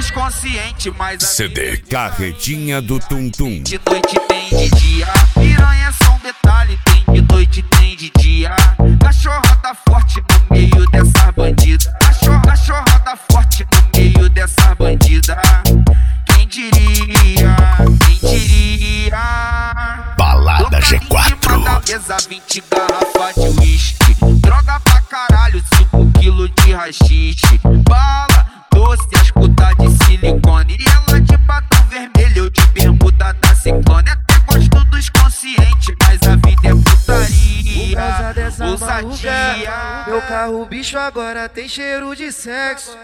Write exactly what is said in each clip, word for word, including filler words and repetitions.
dos conscientes, mas a C D Carretinha do Tum Tum. de noite tem de dia. Piranha é só um detalhe, tem de noite, tem de dia. Cachorra tá forte no meio dessas bandidas. Cachorra, cachorra tá forte no meio dessas bandidas. Quem diria, quem diria? Balada G quatro. Da mesa, vinte garrafas de uísque. Droga pra caralho, cinco quilos de rachixe. Bala, doce, as putas de silicone. E ela de batom vermelho, eu de bermuda da Ciclone. Até gosto dos conscientes, mas a vida é putaria. Por causa dessa Ousadia. maluca, meu carro bicho agora tem cheiro de sexo.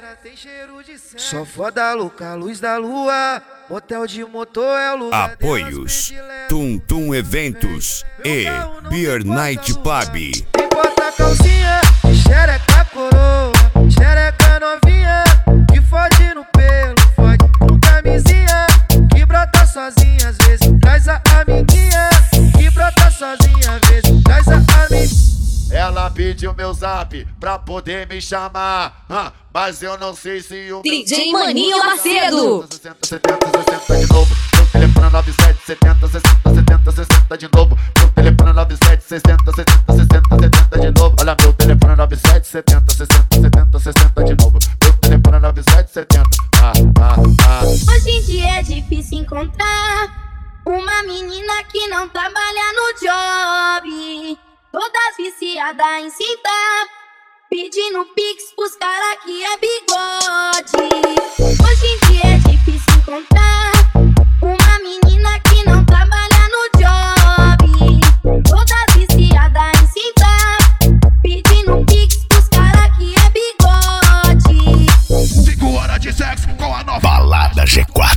Só foda louca, luz da lua. Motel de motor é o lugar. Apoios Tum Tum Eventos e Beer Night Pub. Importa a calcinha, de xereca coroa, xereca novinha, que fode no pelo, fode com camisinha, que brota sozinha, às vezes traz a amiguinha, que brota sozinha, às vezes traz a amiguinha. Ela pediu meu zap pra poder me chamar, ah, mas eu não sei se o D J Maninho Macedo. sessenta, setenta, sessenta de novo. Meu telefone é nove sete setenta, sessenta, setenta, sessenta de novo. Meu telefone é nove sete setenta, sessenta, sessenta, setenta de novo. Olha, meu telefone é nove sete setenta, sessenta, setenta, sessenta de novo. Meu telefone é nove sete setenta. Ah, ah, ah. Hoje em dia é difícil encontrar uma menina que não trabalha no job, todas viciadas em cinta, pedindo pix pros cara que é bigode. Hoje em dia é difícil encontrar uma menina que não trabalha no job, todas viciadas em cinta, pedindo pix pros cara que é bigode. Cinco horas de sexo com a nova Balada G quatro.